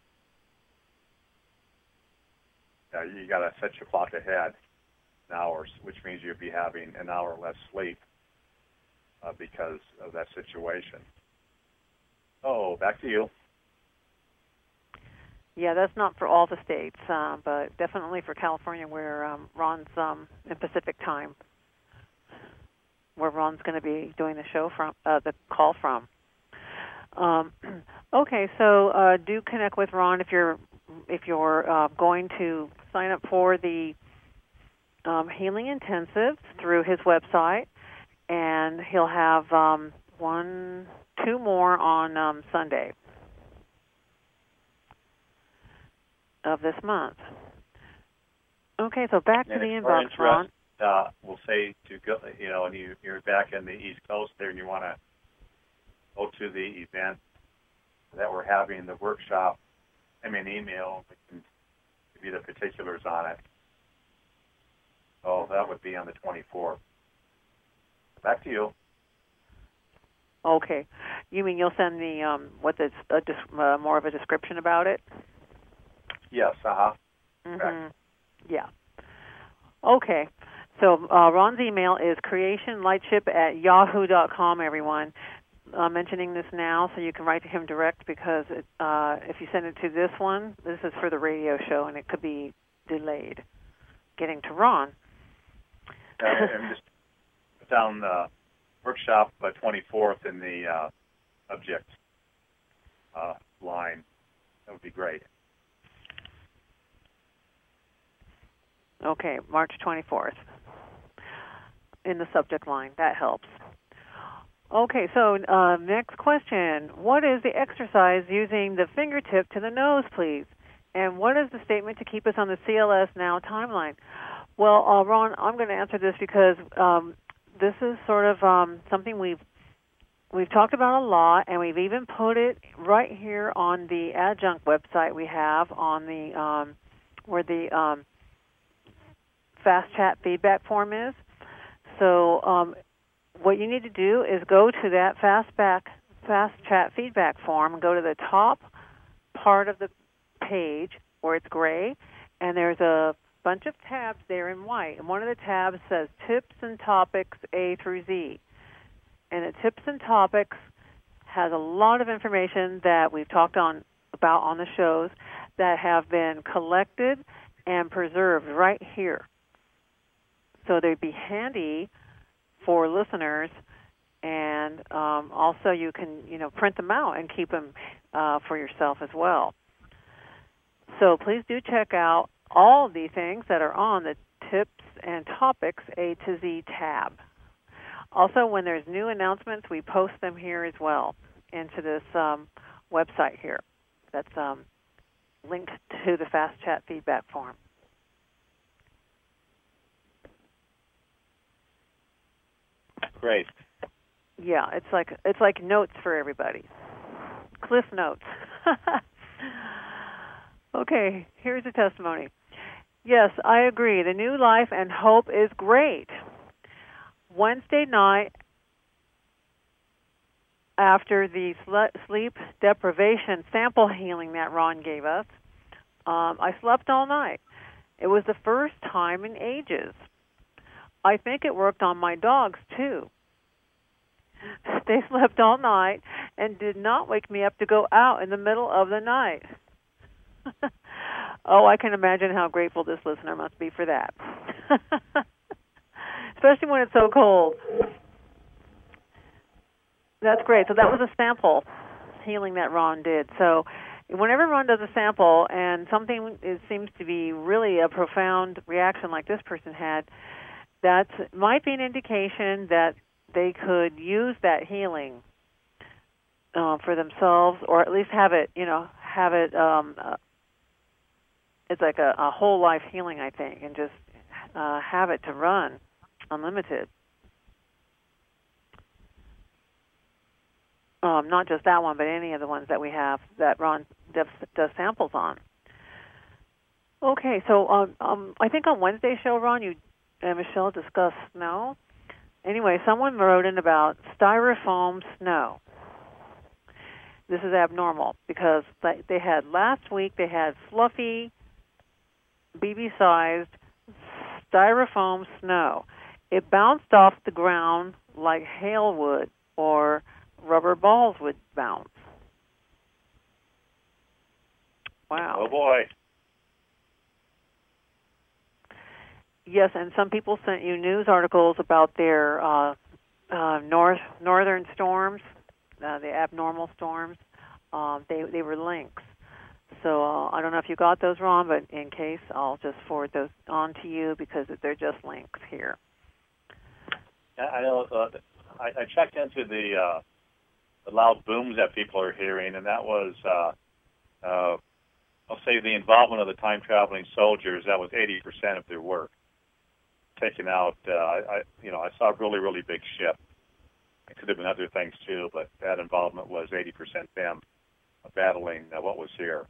yeah, you got to set your clock ahead an hour, which means you'll be having an hour less sleep uh, because of that situation. Oh, back to you. Yeah, that's not for all the states, uh, but definitely for California, where um, Ron's um, in Pacific time, where Ron's going to be doing the show from, uh, the call from. Um, okay, so uh, do connect with Ron if you're if you're uh, going to sign up for the um, Healing Intensive through his website, and he'll have um, one, two more on um, Sunday of this month. Okay, so back and to the if you're inbox, Ron. Uh, we'll say to go, you know, and you, you're back in the East Coast there, and you want to go to the event that we're having, the workshop. Send me an email. We can give you the particulars on it. So that would be on the twenty-fourth. Back to you. Okay, you mean you'll send me um, what the a, uh, more of a description about it? Yes. Uh huh. Mm-hmm. Yeah. Okay. So uh, Ron's email is creationlightship at yahoo dot com, everyone. I'm mentioning this now so you can write to him direct, because it, uh, if you send it to this one, this is for the radio show, and it could be delayed getting to Ron. uh, and just put down uh, workshop uh, twenty-fourth in the uh, subject uh, line. That would be great. Okay, March twenty-fourth in the subject line. That helps. Okay, so uh, next question. What is the exercise using the fingertip to the nose, please? And what is the statement to keep us on the C L S Now timeline? Well, uh, Ron, I'm going to answer this because um, this is sort of um, something we've we've talked about a lot, and we've even put it right here on the adjunct website we have on the um, where the um, Fast Chat feedback form is. So um, what you need to do is go to that Fast, back, Fast Chat feedback form and go to the top part of the page where it's gray, and there's a bunch of tabs there in white. And one of the tabs says Tips and Topics A through Z. And the Tips and Topics has a lot of information that we've talked on about on the shows that have been collected and preserved right here. So they'd be handy for listeners, and um, also you can, you know, print them out and keep them uh, for yourself as well. So please do check out all of the things that are on the Tips and Topics A to Z tab. Also, when there's new announcements, we post them here as well into this um, website here. That's um, linked to the Fast Chat feedback form. Great. Yeah, it's like it's like notes for everybody. Cliff notes. Okay, here's a testimony. Yes, I agree. The new life and hope is great. Wednesday night, after the sleep deprivation sample healing that Ron gave us, um, I slept all night. It was the first time in ages. I think it worked on my dogs, too. They slept all night and did not wake me up to go out in the middle of the night. Oh, I can imagine how grateful this listener must be for that. Especially when it's so cold. That's great. So that was a sample healing that Ron did. So whenever Ron does a sample and something is, seems to be really a profound reaction like this person had, that might be an indication that they could use that healing uh, for themselves, or at least have it, you know, have it, um, uh, it's like a, a whole life healing, I think, and just uh, have it to run unlimited. Um, not just that one, but any of the ones that we have that Ron does, does samples on. Okay, so um, um, I think on Wednesday's show, Ron, you and Michelle discussed snow. Anyway, someone wrote in about styrofoam snow. This is abnormal because they had last week they had fluffy, B B-sized styrofoam snow. It bounced off the ground like hail would or rubber balls would bounce. Wow. Oh, boy. Yes, and some people sent you news articles about their uh, uh, north northern storms, uh, the abnormal storms. Um, they they were links. So uh, I don't know if you got those, Ron, but in case, I'll just forward those on to you because they're just links here. I know. Uh, I, I checked into the, uh, the loud booms that people are hearing, and that was, uh, uh, I'll say, the involvement of the time-traveling soldiers. That was eighty percent of their work. Taken out, uh, I, you know, I saw a really, really big ship. It could have been other things too, but that involvement was eighty percent them battling uh, what was here.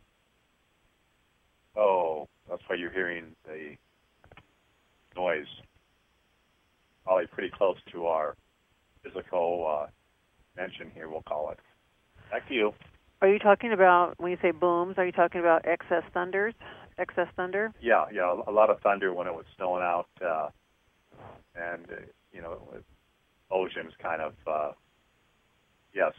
Oh, that's why you're hearing the noise. Probably pretty close to our physical uh, mention here, we'll call it. Back to you. Are you talking about, when you say booms, are you talking about excess thunders? Excess thunder? Yeah, yeah, a lot of thunder when it was snowing out. Uh, and, uh, you know, explosions kind of, uh, yes.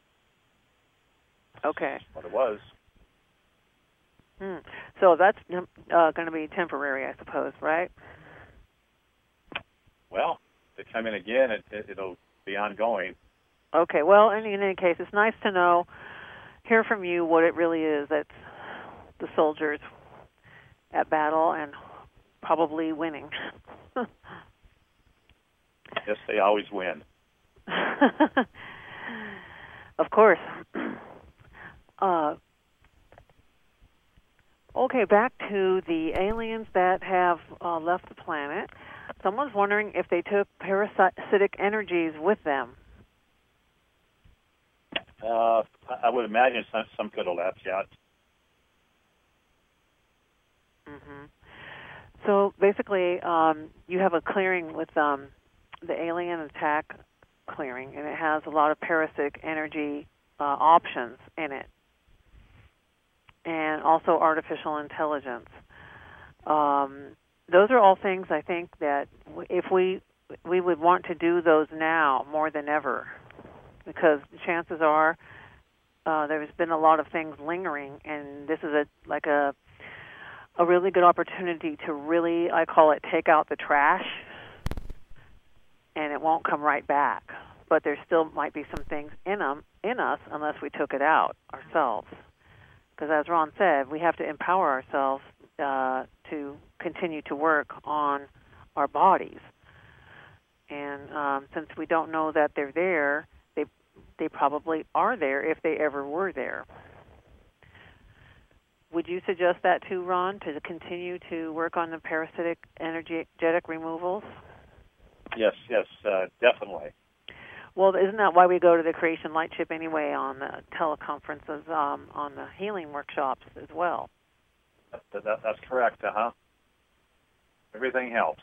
Okay. That's what it was. Hmm. So that's uh, going to be temporary, I suppose, right? Well, if they come in again, it, it, it'll be ongoing. Okay. Well, in, in any case, it's nice to know, hear from you what it really is that's the soldiers at battle and probably winning. Yes, they always win. Of course. Uh, okay, back to the aliens that have uh, left the planet. Someone's wondering if they took parasitic energies with them. Uh, I would imagine some, some could have left, yeah. Mm-hmm. So basically, um, you have a clearing with um, the alien attack clearing, and it has a lot of parasitic energy uh, options in it, and also artificial intelligence. Um, those are all things I think that if we we would want to do those now more than ever, because chances are uh, there's been a lot of things lingering, and this is a like a a really good opportunity to really, I call it, take out the trash, and it won't come right back. But there still might be some things in them, in us, unless we took it out ourselves. Because as Ron said, we have to empower ourselves uh, to continue to work on our bodies. And um, since we don't know that they're there, they they probably are there if they ever were there. Would you suggest that too, Ron, to continue to work on the parasitic energetic removals? Yes, yes, uh, definitely. Well, isn't that why we go to the Creation Lightship anyway on the teleconferences, um, on the healing workshops as well? That, that, that's correct, uh-huh. Everything helps.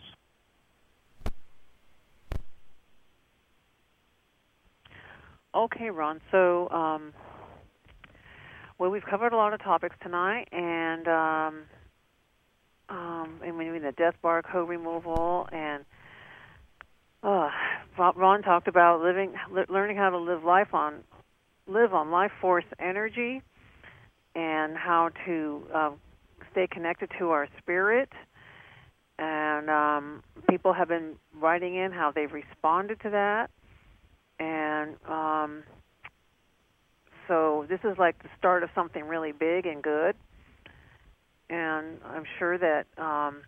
Okay, Ron. So, um, well, we've covered a lot of topics tonight, and um, um, I mean the death barcode removal, and uh, Ron talked about living, learning how to live life on, live on life force energy, and how to uh, stay connected to our spirit. And um, people have been writing in how they've responded to that, and um, so this is like the start of something really big and good. And I'm sure that um,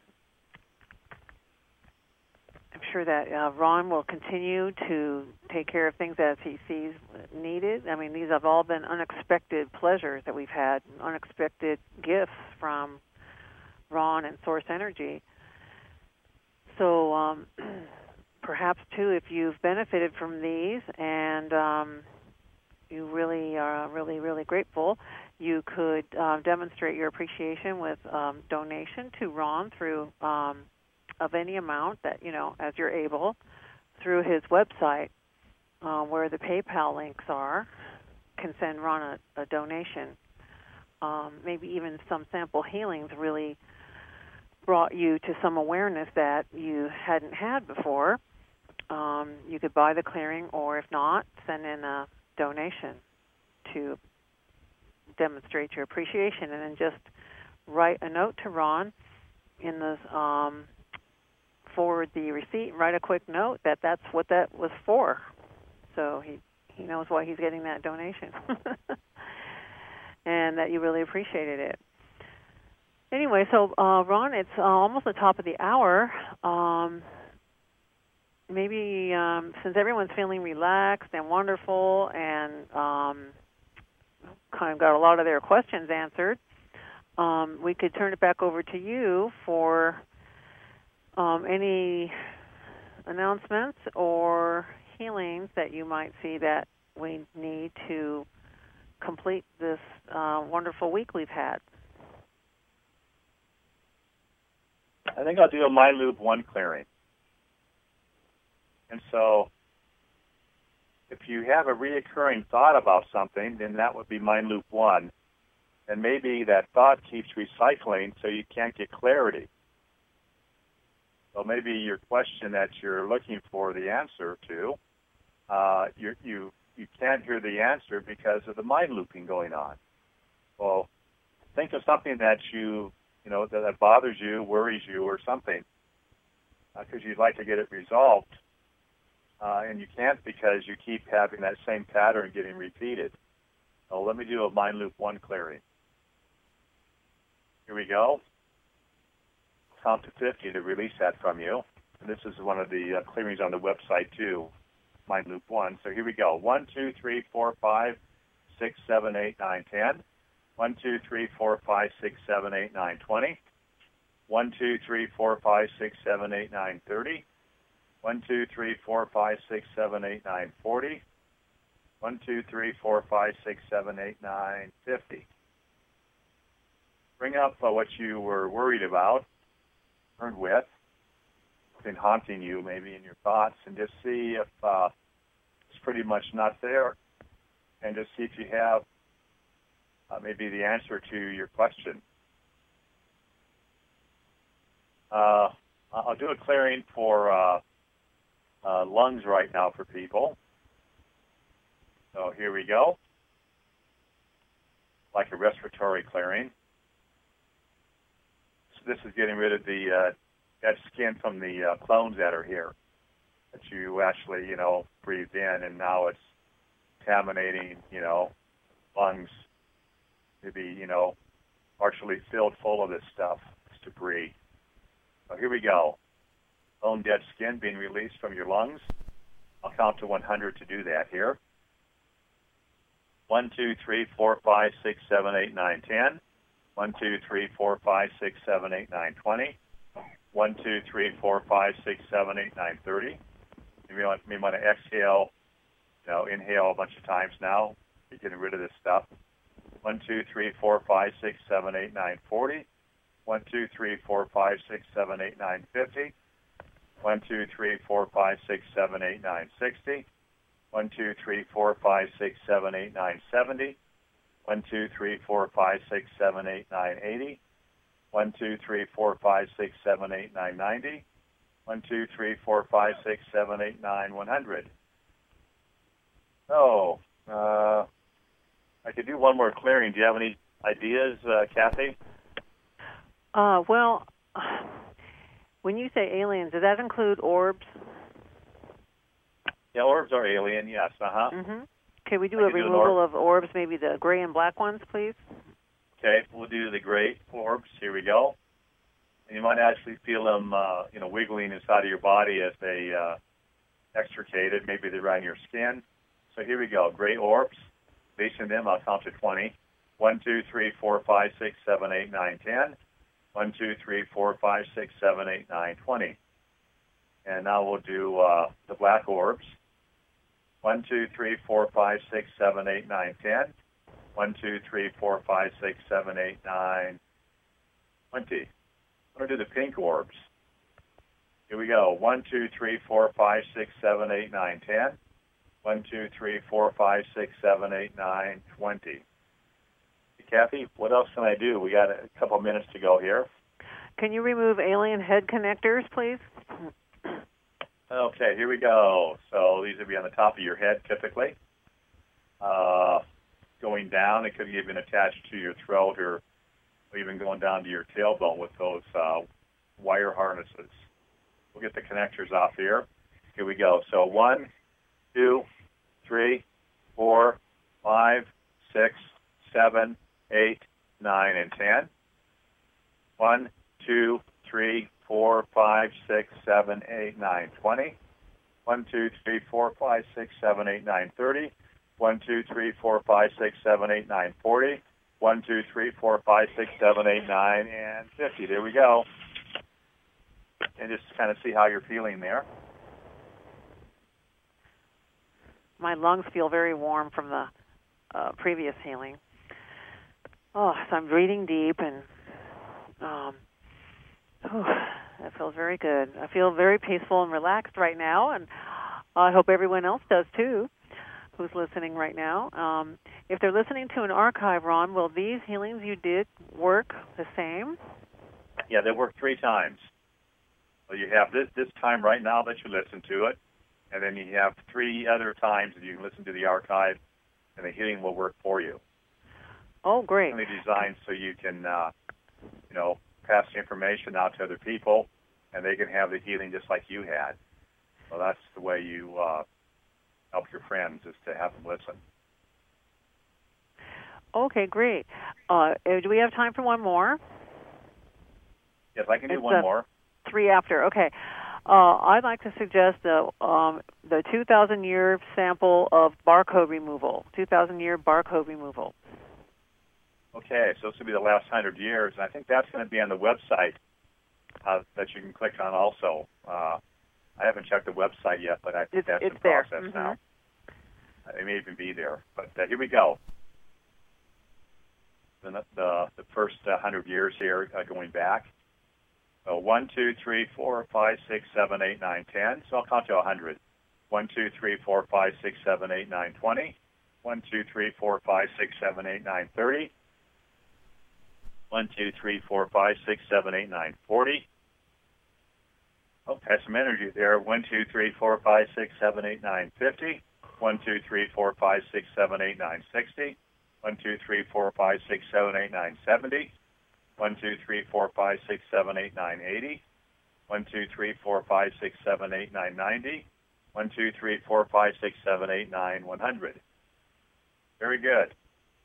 I'm sure that uh, Ron will continue to take care of things as he sees needed. I mean, these have all been unexpected pleasures that we've had, unexpected gifts from Ron and Source Energy. So um, perhaps, too, if you've benefited from these and um, you really are really, really grateful, you could uh, demonstrate your appreciation with um, donation to Ron through um, of any amount that, you know, as you're able, through his website uh, where the PayPal links are, can send Ron a, a donation. Um, maybe even some sample healings really brought you to some awareness that you hadn't had before. Um, you could buy the clearing, or if not, send in a donation to demonstrate your appreciation, and then just write a note to Ron in the um, forward the receipt, and write a quick note that that's what that was for. So he he knows why he's getting that donation, and that you really appreciated it. Anyway, so uh, Ron, it's uh, almost the top of the hour. Um, maybe um, since everyone's feeling relaxed and wonderful and um, kind of got a lot of their questions answered, um, we could turn it back over to you for um, any announcements or healings that you might see that we need to complete this uh, wonderful week we've had. I think I'll do a Mind Loop one clearing. And so if you have a reoccurring thought about something, then that would be Mind Loop one. And maybe that thought keeps recycling so you can't get clarity. So maybe your question that you're looking for the answer to, uh, you you you can't hear the answer because of the mind looping going on. Well, think of something that you, you know, that, that bothers you, worries you, or something. because uh, you'd like to get it resolved, uh, and you can't because you keep having that same pattern getting repeated. So let me do a Mind Loop one clearing. Here we go. Count to fifty to release that from you. And this is one of the uh, clearings on the website too, Mind Loop one. So here we go. One, two, three, four, five, six, seven, eight, nine, ten. One, two, three, four, five, six, seven, eight, nine, twenty. One, two, three, four, five, six, seven, eight, nine, thirty. One, two, three, four, five, six, seven, eight, nine, forty. One, two, three, four, five, six, seven, eight, nine, fifty. Bring up uh, what you were worried about, concerned with, been haunting you maybe in your thoughts, and just see if uh, it's pretty much not there, and just see if you have uh, maybe the answer to your question. Uh, I'll do a clearing for uh, uh, lungs right now for people. So here we go, like a respiratory clearing. So this is getting rid of the uh, that skin from the uh, clones that are here that you actually, you know, breathed in, and now it's contaminating, you know, lungs to be, you know, partially filled full of this stuff, this debris. So here we go. Bone dead skin being released from your lungs. I'll count to one hundred to do that here. One, two, three, four, five, six, seven, eight, nine, ten. One, two, three, four, five, six, seven, eight, nine, twenty. One, two, three, four, five, six, seven, eight, nine, thirty. You may want, may want to exhale, you know, inhale a bunch of times now. You're getting rid of this stuff. One, two, three, four, five, six, seven, eight, nine, forty. One, two, three, four, five, six, seven, eight, nine, fifty. One, two, three, four, five, six, seven, eight, nine, sixty. One, two, three, four, five, six, seven, eight, nine, seventy. One, two, three, four, five, six, seven, eight, nine, eighty. One, two, three, four, five, six, seven, eight, nine, ninety. One, two, three, four, five, six, seven, eight, nine, one hundred. So, uh, I could do one more clearing. Do you have any ideas, uh, Kathy? Uh, well, when you say aliens, does that include orbs? Yeah, orbs are alien, yes. Uh-huh. Mm-hmm. Can we do I a could do an removal orb. of orbs, maybe the gray and black ones, please? Okay, we'll do the gray orbs. Here we go. And you might actually feel them, uh, you know, wiggling inside of your body as they uh, extricated. Maybe they're around your skin. So here we go. Gray orbs. Facing them, I'll count to twenty. One, two, three, four, five, six, seven, eight, nine, ten. One, two, three, four, five, six, seven, eight, nine, twenty. And now we'll do uh, the black orbs. One, two, three, four, five, six, seven, eight, nine, ten. One, two, three, four, five, six, seven, eight, nine, twenty. I'm going to do the pink orbs. Here we go. One, two, three, four, five, six, seven, eight, nine, ten. One, two, three, four, five, six, seven, eight, nine, twenty. Hey, Kathy, what else can I do? We got a couple minutes to go here. Can you remove alien head connectors, please? Okay, here we go. So these would be on the top of your head, typically. Uh, going down, it could be even attached to your throat, or even going down to your tailbone with those uh, wire harnesses. We'll get the connectors off here. Here we go. So one, two, three, four, five, six, seven, eight, nine, and ten. One, two, three, four, five, six, seven, eight, nine, twenty. One, two, three, four, five, six, seven, eight, nine, thirty. One, two, three, four, five, six, seven, eight, nine, forty. One, two, three, four, five, six, seven, eight, nine, and fifty. There we go. And just kind of see how you're feeling there. My lungs feel very warm from the uh, previous healing. Oh, so I'm breathing deep, and um, oh, that feels very good. I feel very peaceful and relaxed right now, and I hope everyone else does too, who's listening right now. Um, if they're listening to an archive, Ron, will these healings you did work the same? Yeah, they work three times. So you have this, this time right now that you listen to it, and then you have three other times that you can listen to the archive, and the healing will work for you. Oh, great. It's really designed so you can, uh, you know, pass the information out to other people and they can have the healing just like you had. So that's the way you uh, help your friends, is to have them listen. Okay, great. Uh, do we have time for one more? Yes, I can do it's one more. Three after. Okay. Uh, I'd like to suggest the um, the two thousand year sample of barcode removal. two thousand year barcode removal. Okay, so this will be the last hundred years, and I think that's going to be on the website uh, that you can click on also. Uh, I haven't checked the website yet, but I think it's, that's it's in process mm-hmm. now. Uh, it may even be there, but uh, here we go. The, the, the first uh, hundred years here, uh, going back. So one, two, three, four, five, six, seven, eight, nine, ten. So I'll count to a hundred. One, two, three, four, five, six, seven, eight, nine, twenty. One, two, three, four, five, six, seven, eight, nine, thirty. One, two, three, four, five, six, seven, eight, nine, forty. Oh, had some energy there. One, two, three, four, five, six, seven, eight, nine, fifty. One, two, three, four, five, six, seven, eight, nine, sixty. One, two, three, four, five, six, seven, eight, nine, seventy. One, two, three, four, five, six, seven, eight, nine, eighty. One, two, three, four, five, six, seven, eight, nine, ninety. One, two, three, four, five, six, seven, eight, nine, one hundred. Very good.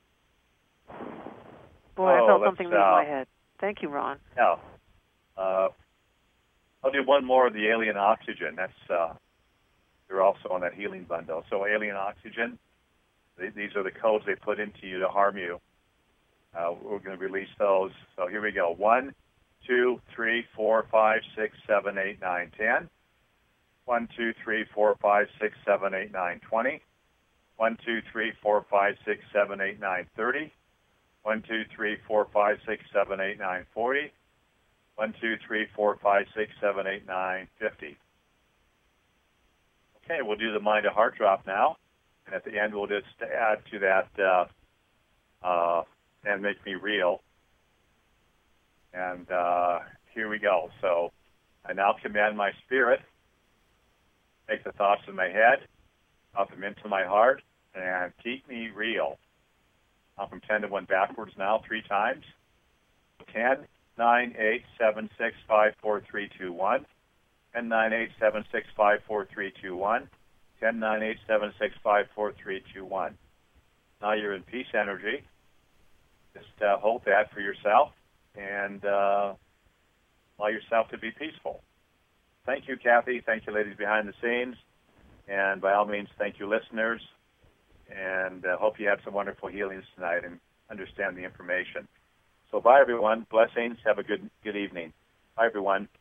Boy, oh, I felt something leave uh, my head. Thank you, Ron. Yeah. Uh, I'll do one more of the alien oxygen. That's uh, they're also on that healing bundle. So alien oxygen, they, these are the codes they put into you to harm you. Uh, we're going to release those. So here we go. One, two, three, four, five, six, seven, eight, nine, ten. One, two, three, four, five, six, seven, eight, nine, twenty. One, two, three, four, five, six, seven, eight, nine, thirty. One, two, three, four, five, six, seven, eight, nine, forty. One, two, three, four, five, six, seven, eight, nine, fifty. Okay, we'll do the mind to heart drop now, and at the end we'll just add to that uh, uh, and make me real. And uh, here we go. So I now command my spirit, take the thoughts in my head, up them into my heart, and keep me real. I'm from ten to one backwards now, three times. ten, nine, eight, seven, six, five, four, three, two, one. ten, nine, eight, seven, six, five, four, three, two, one. ten, nine, eight, seven, six, five, four, three, two, one. Now you're in peace energy. Just uh, hold that for yourself and uh, allow yourself to be peaceful. Thank you, Kathy. Thank you, ladies behind the scenes. And by all means, thank you, listeners. And uh, hope you had some wonderful healings tonight and understand the information. So bye, everyone. Blessings. Have a good good evening. Bye, everyone.